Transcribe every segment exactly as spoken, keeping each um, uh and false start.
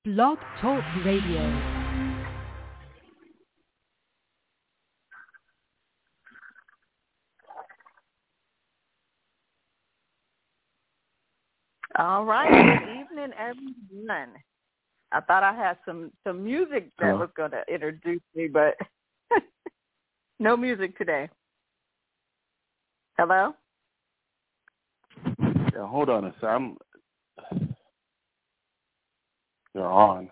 Blog Talk Radio. All right. Good evening, everyone. I thought I had some, some music that Hello? was going to introduce me, but no music today. Hello? Yeah, hold on a sec. I'm. You're on.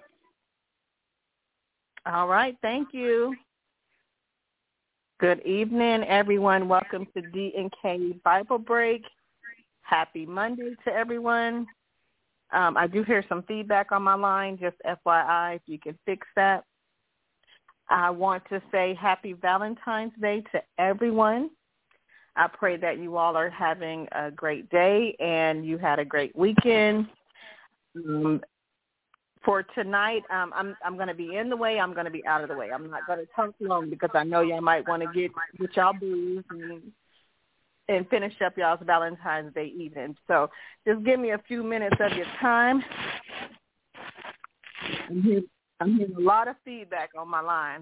All right. Thank you. Good evening, everyone. Welcome to D and K Bible Break. Happy Monday to everyone. Um, I do hear some feedback on my line, just F Y I, if you can fix that. I want to say happy Valentine's Day to everyone. I pray that you all are having a great day and you had a great weekend. Um, for tonight, um, I'm I'm going to be in the way. I'm going to be out of the way. I'm not going to talk long because I know y'all might want to get with y'all booze and and finish up y'all's Valentine's Day evening. So just give me a few minutes of your time. I'm hearing, I'm hearing a lot of feedback on my line.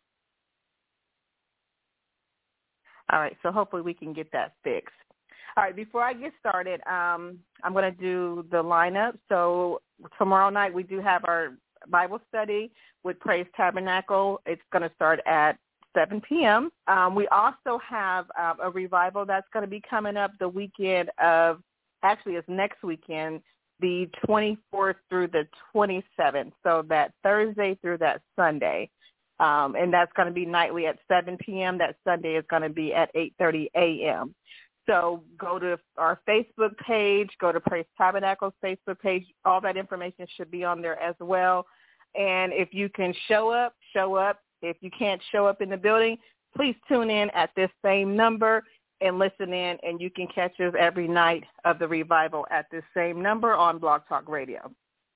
All right, so hopefully we can get that fixed. All right, before I get started, um, I'm going to do the lineup. So tomorrow night we do have our Bible study with Praise Tabernacle. It's going to start at seven p.m. Um, we also have uh, a revival that's going to be coming up the weekend of, actually it's next weekend, the twenty-fourth through the twenty-seventh, so that Thursday through that Sunday. Um, and that's going to be nightly at seven p.m. That Sunday is going to be at eight thirty a.m. So go to our Facebook page, go to Praise Tabernacle's Facebook page. All that information should be on there as well. And if you can show up, show up. If you can't show up in the building, please tune in at this same number and listen in, and you can catch us every night of the revival at this same number on Blog Talk Radio.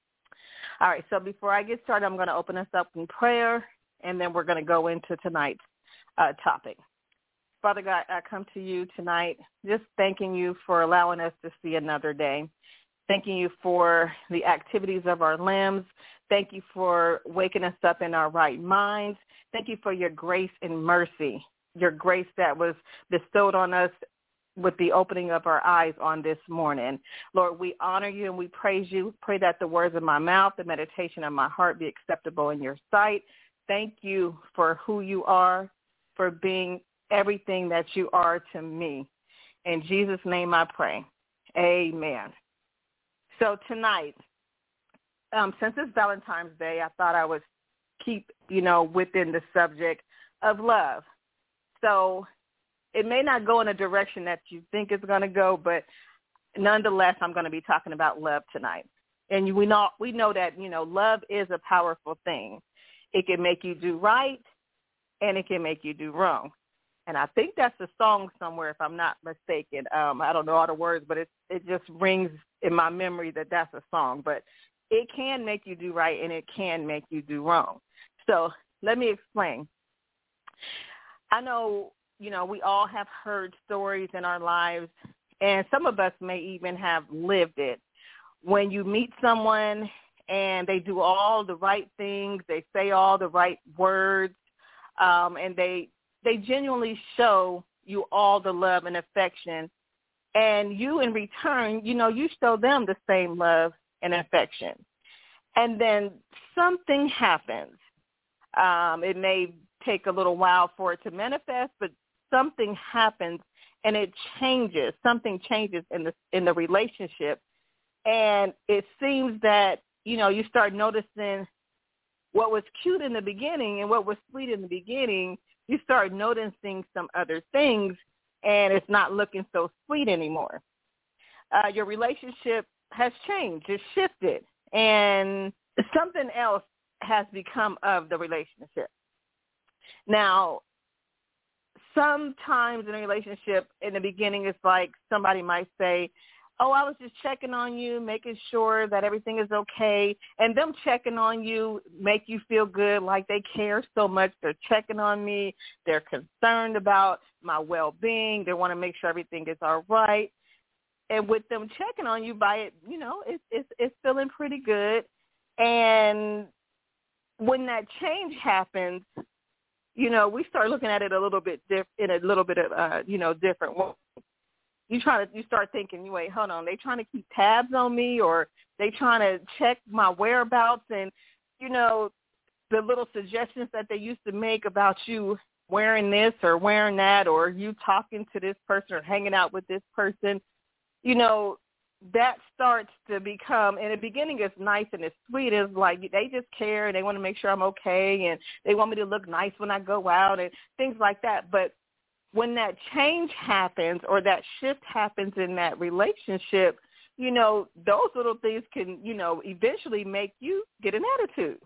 All right, so before I get started, I'm going to open us up in prayer, and then we're going to go into tonight's uh, topic. Father God, I come to you tonight just thanking you for allowing us to see another day. Thanking you for the activities of our limbs. Thank you for waking us up in our right minds. Thank you for your grace and mercy, your grace that was bestowed on us with the opening of our eyes on this morning. Lord, we honor you and we praise you. Pray that the words of my mouth, the meditation of my heart be acceptable in your sight. Thank you for who you are, for being everything that you are to me. In Jesus' name I pray. Amen. So tonight, um, since it's Valentine's Day, I thought I would keep, you know, within the subject of love. So it may not go in a direction that you think it's going to go, but nonetheless, I'm going to be talking about love tonight. And we know, we know that, you know, love is a powerful thing. It can make you do right, and it can make you do wrong. And I think that's a song somewhere, if I'm not mistaken. Um, I don't know all the words, but it it just rings in my memory that that's a song. But it can make you do right, and it can make you do wrong. So let me explain. I know, you know, we all have heard stories in our lives, and some of us may even have lived it. When you meet someone and they do all the right things, they say all the right words, um, and they they genuinely show you all the love and affection, and you in return, you know, you show them the same love and affection. And then something happens. Um, it may take a little while for it to manifest, but something happens and it changes. Something changes in the in the relationship. And it seems that, you know, you start noticing what was cute in the beginning and what was sweet in the beginning. You start noticing some other things, and it's not looking so sweet anymore. Uh, your relationship has changed. It's shifted, and something else has become of the relationship. Now, sometimes in a relationship, in the beginning, it's like somebody might say, oh, I was just checking on you, making sure that everything is okay. And them checking on you make you feel good, like they care so much. They're checking on me. They're concerned about my well-being. They want to make sure everything is all right. And with them checking on you by it, you know, it's it's, it's feeling pretty good. And when that change happens, you know, we start looking at it a little bit diff- in a little bit of, uh, you know, different way. You try to, you start thinking, wait, hold on, they trying to keep tabs on me, or they trying to check my whereabouts, and, you know, the little suggestions that they used to make about you wearing this or wearing that, or you talking to this person or hanging out with this person, you know, that starts to become, in the beginning it's nice and it's sweet. It's like they just care and they want to make sure I'm okay, and they want me to look nice when I go out and things like that. But when that change happens or that shift happens in that relationship, you know, those little things can, you know, eventually make you get an attitude.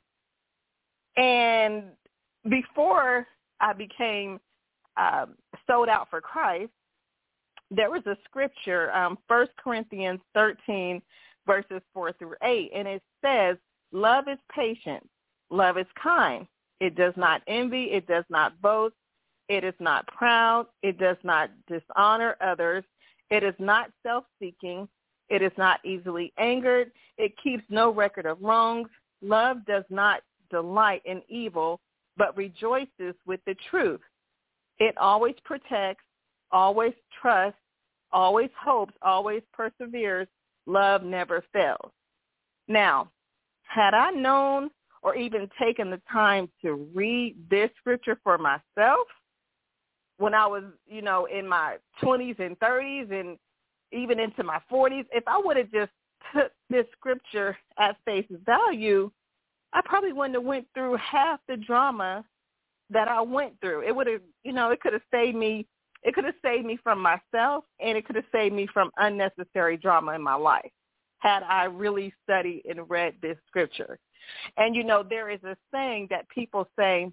And before I became um, sold out for Christ, there was a scripture, um, First Corinthians thirteen, verses four through eight, and it says, love is patient, love is kind. It does not envy, it does not boast, it is not proud, it does not dishonor others, it is not self-seeking, it is not easily angered, it keeps no record of wrongs. Love does not delight in evil, but rejoices with the truth. It always protects, always trusts, always hopes, always perseveres. Love never fails. Now, had I known or even taken the time to read this scripture for myself when I was, you know, in my twenties and thirties and even into my forties, if I would have just took this scripture at face value, I probably wouldn't have went through half the drama that I went through. It would have, you know, it could have saved me. It could have saved me from myself, and it could have saved me from unnecessary drama in my life had I really studied and read this scripture. And, you know, there is a saying that people say,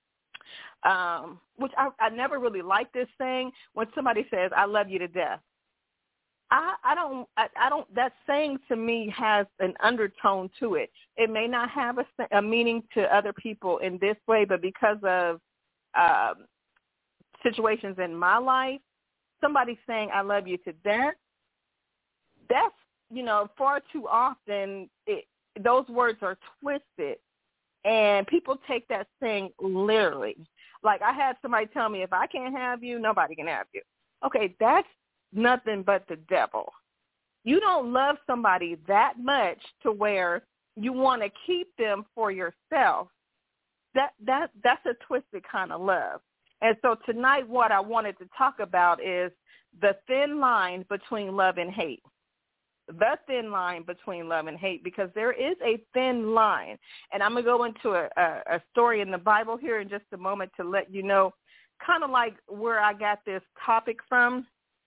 um, which I, I never really like this saying, when somebody says, I love you to death. I, I don't, I, I don't, that saying to me has an undertone to it. It may not have a, a meaning to other people in this way, but because of um, situations in my life, somebody saying I love you to death, that's, you know, far too often it, those words are twisted, and people take that saying literally. Like I had somebody tell me, if I can't have you, nobody can have you. Okay, that's nothing but the devil. You don't love somebody that much to where you want to keep them for yourself. That that that's a twisted kind of love. And so tonight what I wanted to talk about is the thin line between love and hate. The thin line between love and hate, because there is a thin line. And I'm going to go into a, a, a story in the Bible here in just a moment to let you know kind of like where I got this topic from.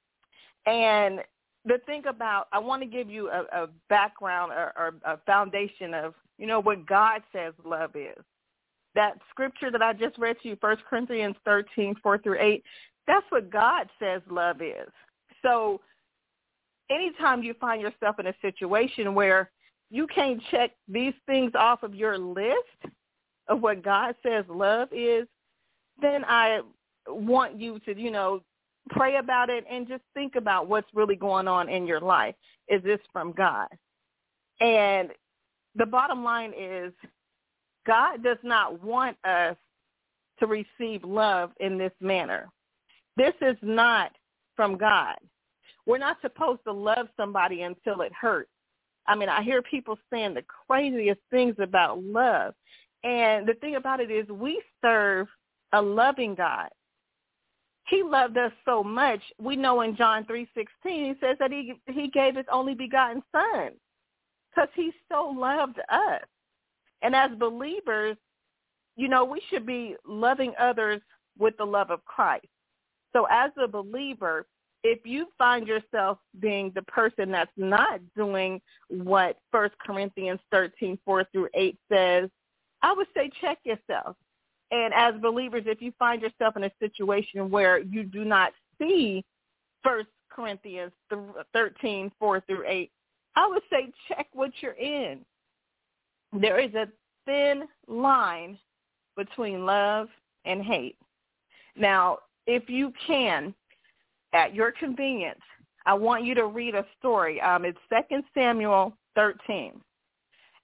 And the thing about, I want to give you a, a background or, or a foundation of, you know, what God says love is. That scripture that I just read to you, First Corinthians thirteen, four through eight, that's what God says love is. So anytime you find yourself in a situation where you can't check these things off of your list of what God says love is, then I want you to, you know, pray about it and just think about what's really going on in your life. Is this from God? And the bottom line is God does not want us to receive love in this manner. This is not from God. We're not supposed to love somebody until it hurts. I mean, I hear people saying the craziest things about love. And the thing about it is we serve a loving God. He loved us so much. We know in John three sixteen, he says that he he gave his only begotten son because he so loved us. And as believers, you know, we should be loving others with the love of Christ. So as a believer, if you find yourself being the person that's not doing what First Corinthians thirteen, four through eight says, I would say check yourself. And as believers, if you find yourself in a situation where you do not see First Corinthians thirteen, four through eight, I would say check what you're in. There is a thin line between love and hate. Now, if you can, at your convenience, I want you to read a story. Um, it's Second Samuel thirteen.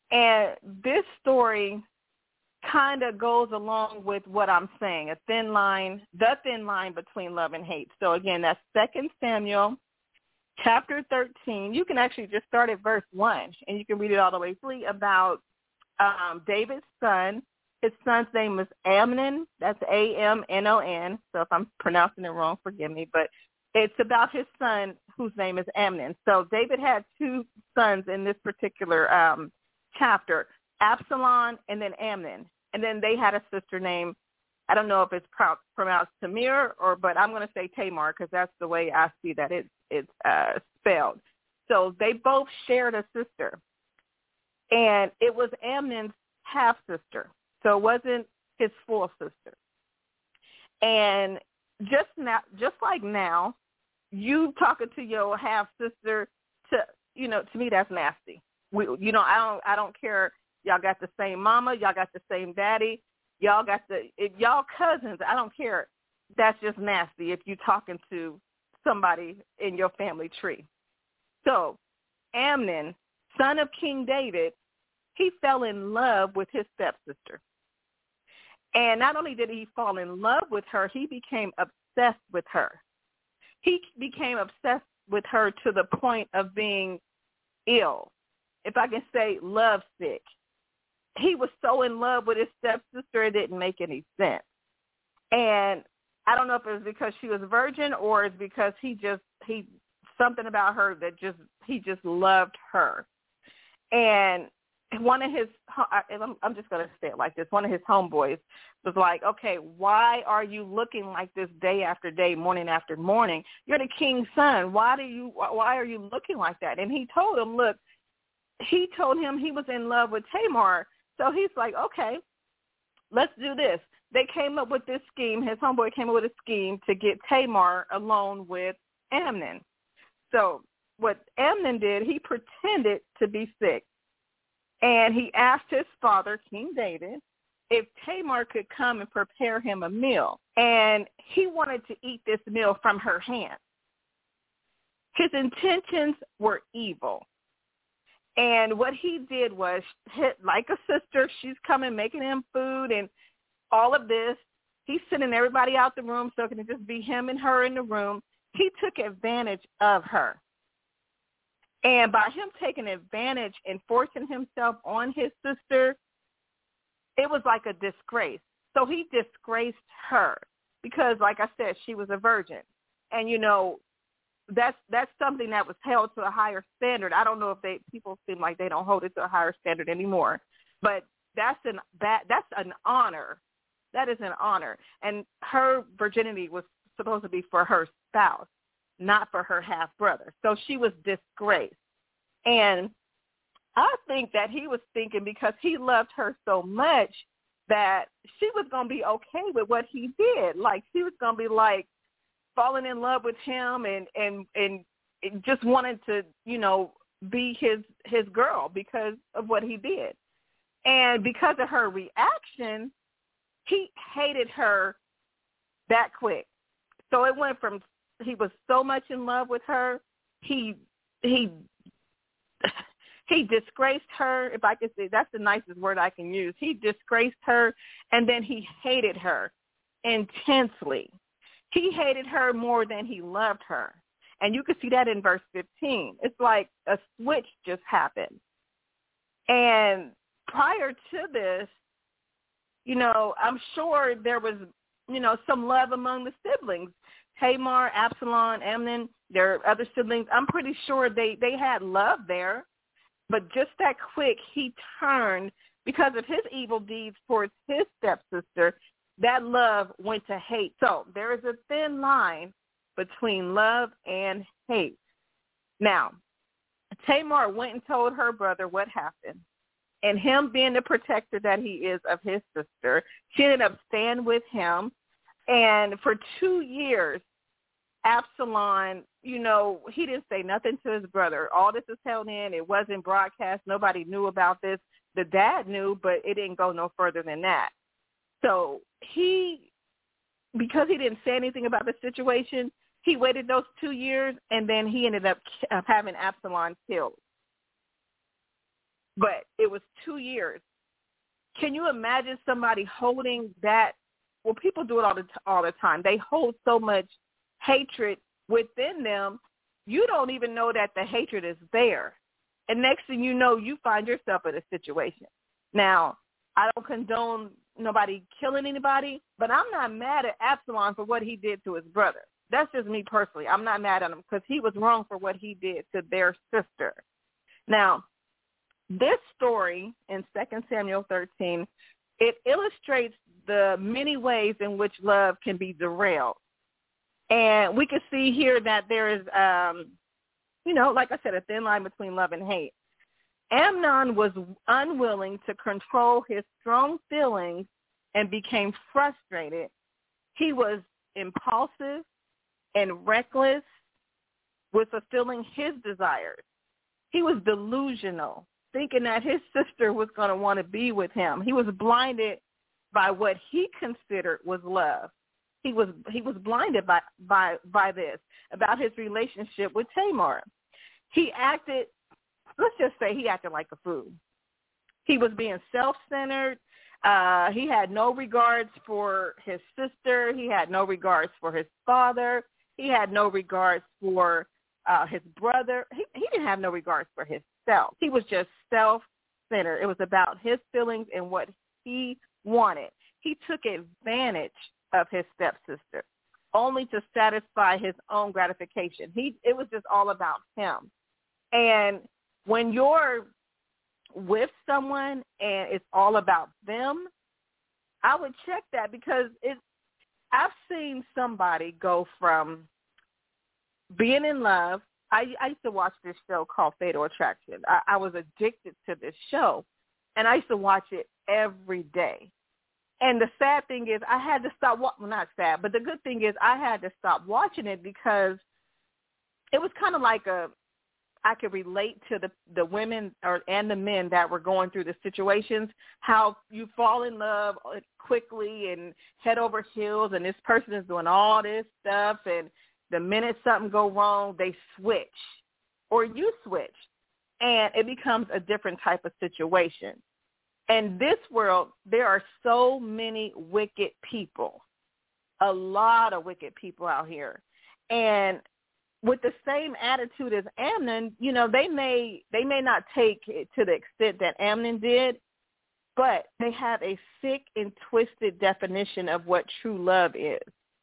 And this story kind of goes along with what I'm saying, a thin line, the thin line between love and hate. So, again, that's Second Samuel chapter thirteen. You can actually just start at verse one, and you can read it all the way through about um, David's son. His son's name was Amnon. That's A M N O N. So if I'm pronouncing it wrong, forgive me. But it's about his son whose name is Amnon. So David had two sons in this particular um, chapter, Absalom and then Amnon. And then they had a sister named, I don't know if it's pro- pronounced Tamir, or, but I'm going to say Tamar because that's the way I see that it's, it's uh, spelled. So they both shared a sister. And it was Amnon's half-sister. So it wasn't his full sister. And just now, just like now, you talking to your half-sister, to, you know, to me that's nasty. We, you know, I don't, I don't care. Y'all got the same mama. Y'all got the same daddy. Y'all got the, if y'all cousins. I don't care. That's just nasty if you talking to somebody in your family tree. So Amnon, son of King David, he fell in love with his stepsister. And not only did he fall in love with her, he became obsessed with her. He became obsessed with her to the point of being ill, if I can say lovesick. He was so in love with his stepsister, it didn't make any sense. And I don't know if it was because she was a virgin or it's because he just, he, something about her that just, he just loved her. And one of his, I'm just going to say it like this, one of his homeboys was like, okay, why are you looking like this day after day, morning after morning? You're the king's son. Why do you, why are you looking like that? And he told him, look, he told him he was in love with Tamar. So he's like, okay, let's do this. They came up with this scheme. His homeboy came up with a scheme to get Tamar alone with Amnon. So what Amnon did, he pretended to be sick. And he asked his father, King David, if Tamar could come and prepare him a meal. And he wanted to eat this meal from her hand. His intentions were evil. And what he did was, hit like a sister, she's coming, making him food and all of this. He's sending everybody out the room so it can just be him and her in the room. He took advantage of her. And by him taking advantage and forcing himself on his sister, it was like a disgrace. So he disgraced her because, like I said, she was a virgin. And, you know, that's that's something that was held to a higher standard. I don't know if they people seem like they don't hold it to a higher standard anymore. But that's an that that's an honor. That is an honor. And her virginity was supposed to be for her spouse, not for her half-brother. So she was disgraced. And I think that he was thinking because he loved her so much that she was going to be okay with what he did. Like, she was going to be, like, falling in love with him and, and, and just wanted to, you know, be his, his girl because of what he did. And because of her reaction, he hated her that quick. So it went from he was so much in love with her, he he he disgraced her, if I could say, that's the nicest word I can use. He disgraced her, and then he hated her intensely. He hated her more than he loved her. And you can see that in verse fifteen. It's like a switch just happened. And prior to this, you know, I'm sure there was, you know, some love among the siblings. Tamar, Absalom, Amnon, their other siblings, I'm pretty sure they, they had love there. But just that quick, he turned, because of his evil deeds towards his stepsister, that love went to hate. So there is a thin line between love and hate. Now, Tamar went and told her brother what happened. And him being the protector that he is of his sister, she ended up staying with him. And for two years, Absalom, you know, he didn't say nothing to his brother. All this is held in. It wasn't broadcast. Nobody knew about this. The dad knew, but it didn't go no further than that. So he, because he didn't say anything about the situation, he waited those two years, and then he ended up having Absalom killed. but it was two years. Can you imagine somebody holding that? Well, people do it all the, all the time. They hold so much hatred within them, you don't even know that the hatred is there. And next thing you know, you find yourself in a situation. Now, I don't condone nobody killing anybody, but I'm not mad at Absalom for what he did to his brother. That's just me personally. I'm not mad at him because he was wrong for what he did to their sister. Now, this story in Second Samuel thirteen, it illustrates the many ways in which love can be derailed. And we can see here that there is, um, you know, like I said, a thin line between love and hate. Amnon was unwilling to control his strong feelings and became frustrated. He was impulsive and reckless with fulfilling his desires. He was delusional, thinking that his sister was going to want to be with him. He was blinded by what he considered was love. He was he was blinded by, by, by this, about his relationship with Tamar. He acted, let's just say he acted like a fool. He was being self-centered. Uh, he had no regards for his sister. He had no regards for his father. He had no regards for uh, his brother. He, he didn't have no regards for himself. He was just self-centered. It was about his feelings and what he wanted. He took advantage of his stepsister only to satisfy his own gratification. He it was just all about him. And when you're with someone and it's all about them, I would check that, because it I've seen somebody go from being in love. I, I used to watch this show called Fatal Attraction. I, I was addicted to this show, and I used to watch it every day. And the sad thing is I had to stop, well, not sad, but the good thing is I had to stop watching it, because it was kind of like a, I could relate to the, the women or and the men that were going through the situations, how you fall in love quickly and head over heels, and this person is doing all this stuff, and the minute something go wrong, they switch, or you switch, and it becomes a different type of situation. In this world, there are so many wicked people, a lot of wicked people out here. And with the same attitude as Amnon, you know, they may they may not take it to the extent that Amnon did, but they have a sick and twisted definition of what true love is.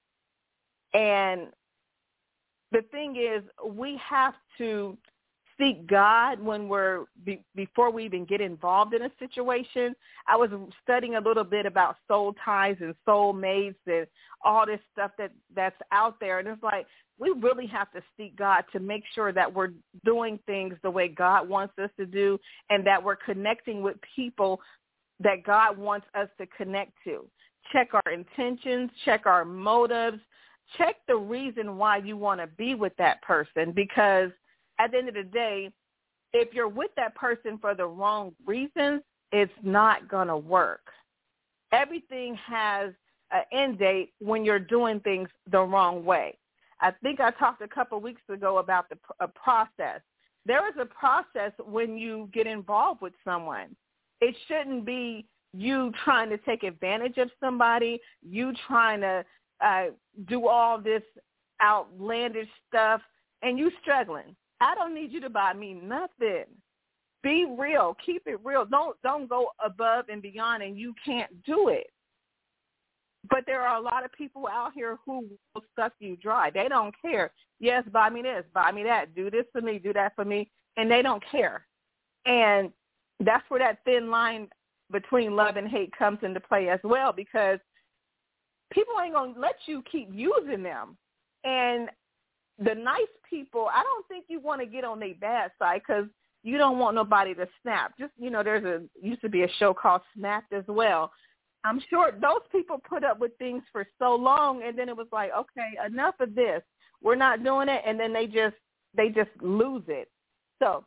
And the thing is, we have to seek God when we're be, before we even get involved in a situation. I was studying a little bit about soul ties and soul mates and all this stuff that that's out there, and it's like we really have to seek God to make sure that we're doing things the way God wants us to do, and that we're connecting with people that God wants us to connect to. Check our intentions, check our motives, check the reason why you want to be with that person, because at the end of the day, if you're with that person for the wrong reasons, it's not going to work. Everything has an end date when you're doing things the wrong way. I think I talked a couple of weeks ago about the a process. There is a process when you get involved with someone. It shouldn't be you trying to take advantage of somebody, you trying to uh, do all this outlandish stuff, and you struggling. I don't need you to buy me nothing. Be real. Keep it real. Don't don't go above and beyond, and you can't do it. But there are a lot of people out here who will suck you dry. They don't care. Yes, buy me this, buy me that, do this for me, do that for me, and they don't care. And that's where that thin line between love and hate comes into play as well, because people ain't going to let you keep using them. And the nice people, I don't think you want to get on their bad side, because you don't want nobody to snap. Just, you know, there's a used to be a show called Snapped as well. I'm sure those people put up with things for so long, and then it was like, okay, enough of this. We're not doing it, and then they just they just lose it. So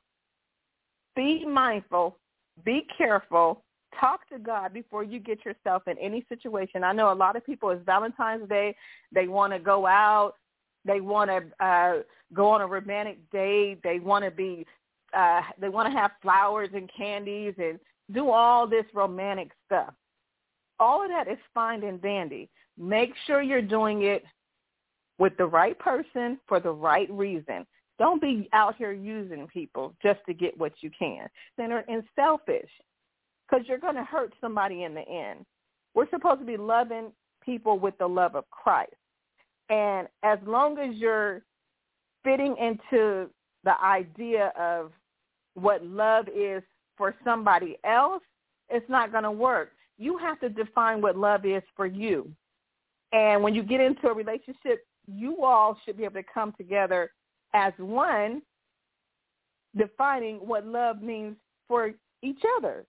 be mindful, be careful, talk to God before you get yourself in any situation. I know a lot of people, it's Valentine's Day, they want to go out, they want to uh, go on a romantic date, they want to be uh, they want to have flowers and candies and do all this romantic stuff. All of that is fine and dandy. Make sure you're doing it with the right person for the right reason. Don't be out here using people just to get what you can. Centered and selfish, because you're going to hurt somebody in the end. We're supposed to be loving people with the love of Christ. And as long as you're fitting into the idea of what love is for somebody else, it's not going to work. You have to define what love is for you. And when you get into a relationship, you all should be able to come together as one, defining what love means for each other.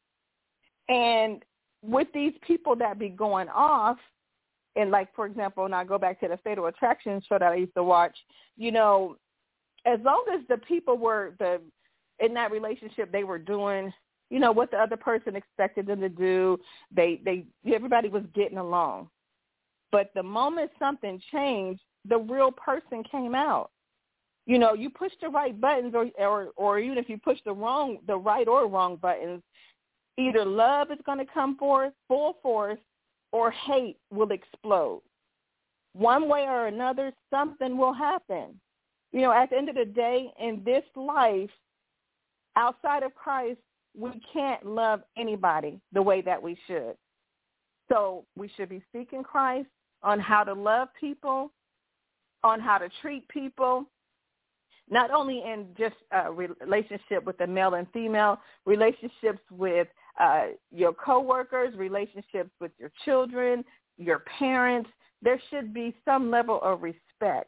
And with these people that be going off, and like, for example, and I go back to the Fatal Attraction show that I used to watch, you know, as long as the people were the in that relationship, they were doing, you know, what the other person expected them to do. They, they, everybody was getting along. But the moment something changed, the real person came out. You know, you push the right buttons, or, or, or even if you push the wrong, the right or wrong buttons, either love is going to come forth full force, or hate will explode. One way or another, something will happen. You know, at the end of the day, in this life, outside of Christ, we can't love anybody the way that we should. So we should be seeking Christ on how to love people, on how to treat people, not only in just a relationship with the male and female, relationships with uh, your coworkers, relationships with your children, your parents. There should be some level of respect,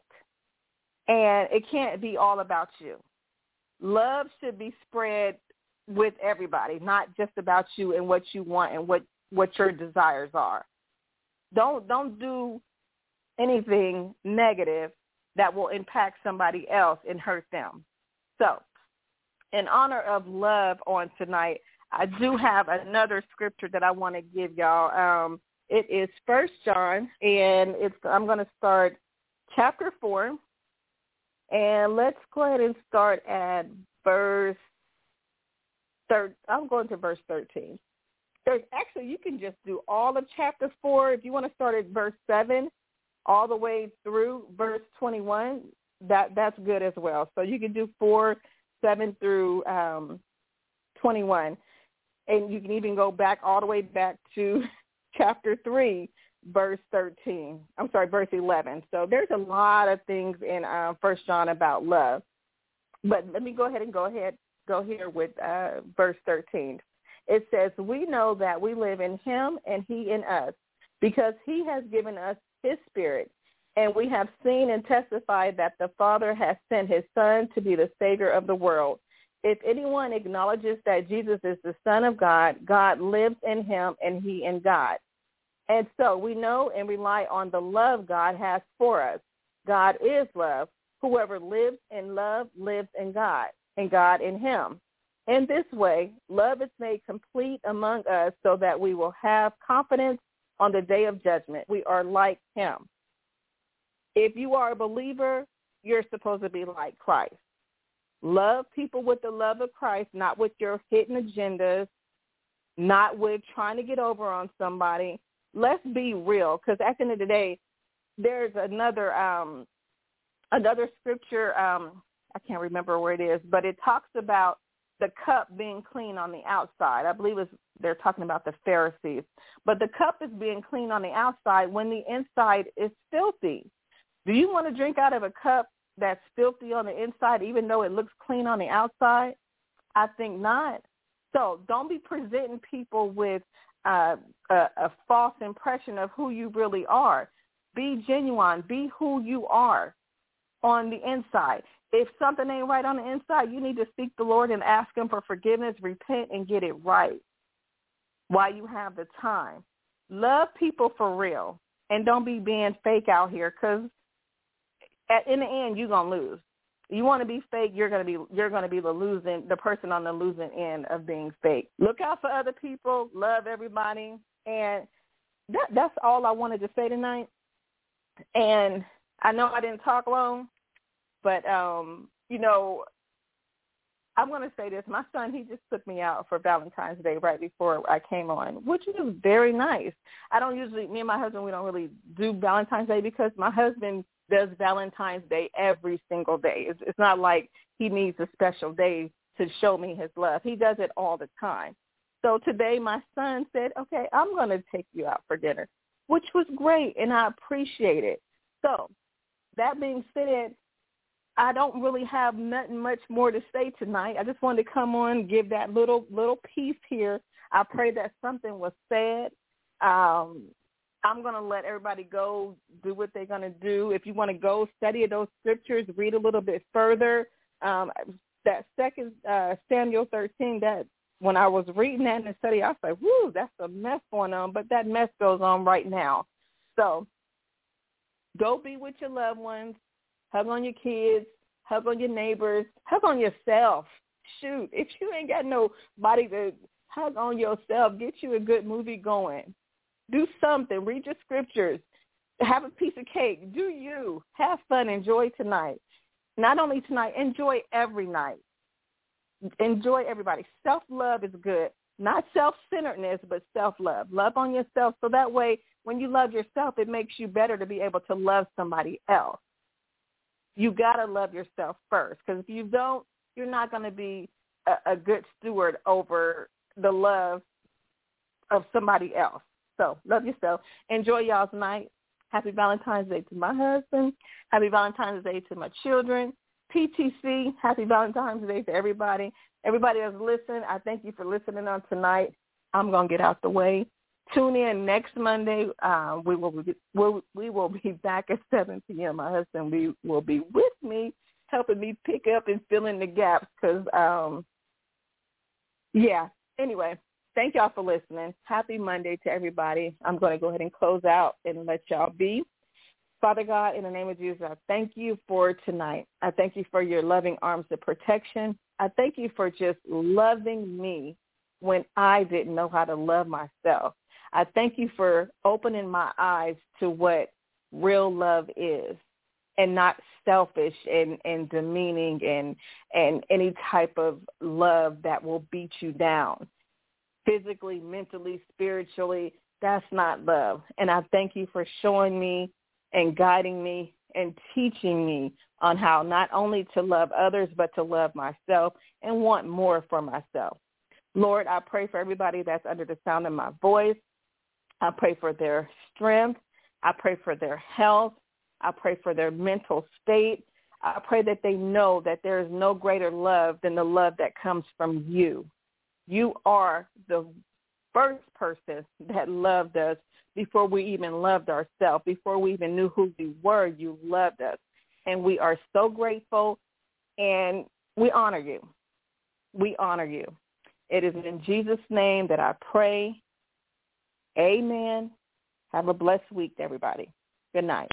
and it can't be all about you. Love should be spread with everybody, not just about you and what you want and what, what your desires are. Don't don't do anything negative that will impact somebody else and hurt them. So, in honor of love on tonight, I do have another scripture that I want to give y'all. Um, it is First John, and it's I'm going to start chapter four. And let's go ahead and start at verse third. I'm going to verse thirteen. There's actually, you can just do all of chapter four. If you want to start at verse seven, all the way through verse twenty-one, that that's good as well. So you can do four, seven through um, twenty-one, and you can even go back all the way back to chapter three, verse thirteen. I'm sorry, verse eleven. So there's a lot of things in uh, First John about love. But let me go ahead and go ahead go here with uh, verse thirteen. It says, "We know that we live in him and he in us, because he has given us his Spirit, and we have seen and testified that the Father has sent his Son to be the Savior of the world. If anyone acknowledges that Jesus is the Son of God, God lives in him and he in God. And so we know and rely on the love God has for us. God is love. Whoever lives in love lives in God, and God in him. In this way, love is made complete among us so that we will have confidence on the day of judgment. We are like him." If you are a believer, you're supposed to be like Christ. Love people with the love of Christ, not with your hidden agendas, not with trying to get over on somebody. Let's be real, because at the end of the day, there's another um, another scripture, um, I can't remember where it is, but it talks about the cup being clean on the outside. I believe it's, they're talking about the Pharisees. But the cup is being clean on the outside when the inside is filthy. Do you want to drink out of a cup that's filthy on the inside, even though it looks clean on the outside? I think not. So don't be presenting people with uh, a, a false impression of who you really are. Be genuine. Be who you are on the inside. If something ain't right on the inside, you need to seek the Lord and ask him for forgiveness, repent, and get it right while you have the time. Love people for real, and don't be being fake out here, because in the end, you're going to lose. You want to be fake, you're going to be you're going to be the losing the person on the losing end of being fake. Look out for other people, love everybody, and that that's all I wanted to say tonight. And I know I didn't talk long, but um, you know, I'm going to say this. My son, he just took me out for Valentine's Day right before I came on, which was very nice. I don't usually, me and my husband, we don't really do Valentine's Day because my husband does Valentine's Day every single day. It's, it's not like he needs a special day to show me his love. He does it all the time. So today my son said, okay, I'm going to take you out for dinner, which was great, and I appreciate it. So that being said, I don't really have nothing much more to say tonight. I just wanted to come on, give that little little piece here. I pray that something was said. Um, I'm going to let everybody go do what they're going to do. If you want to go study those scriptures, read a little bit further. Um, that second uh, Samuel thirteen, that when I was reading that in the study, I was like, whoo, that's a mess going on. But that mess goes on right now. So go be with your loved ones. Hug on your kids, hug on your neighbors, hug on yourself. Shoot, if you ain't got nobody to hug on yourself, get you a good movie going. Do something. Read your scriptures. Have a piece of cake. Do you. Have fun. Enjoy tonight. Not only tonight, enjoy every night. Enjoy everybody. Self-love is good. Not self-centeredness, but self-love. Love on yourself so that way when you love yourself, it makes you better to be able to love somebody else. You got to love yourself first, because if you don't, you're not going to be a, a good steward over the love of somebody else. So love yourself. Enjoy y'all's night. Happy Valentine's Day to my husband. Happy Valentine's Day to my children. P T C, happy Valentine's Day to everybody. Everybody that's listening, I thank you for listening on tonight. I'm going to get out the way. Tune in next Monday. Uh, we will be, we'll, we will be back at seven p.m. My husband we will be with me, helping me pick up and fill in the gaps because, um, yeah. Anyway, thank y'all for listening. Happy Monday to everybody. I'm going to go ahead and close out and let y'all be. Father God, in the name of Jesus, I thank you for tonight. I thank you for your loving arms of protection. I thank you for just loving me when I didn't know how to love myself. I thank you for opening my eyes to what real love is and not selfish and, and demeaning and, and any type of love that will beat you down. Physically, mentally, spiritually, that's not love. And I thank you for showing me and guiding me and teaching me on how not only to love others, but to love myself and want more for myself. Lord, I pray for everybody that's under the sound of my voice. I pray for their strength. I pray for their health. I pray for their mental state. I pray that they know that there is no greater love than the love that comes from you. You are the first person that loved us before we even loved ourselves, before we even knew who we were. You loved us. And we are so grateful, and we honor you. We honor you. It is in Jesus' name that I pray. Amen. Have a blessed week, everybody. Good night.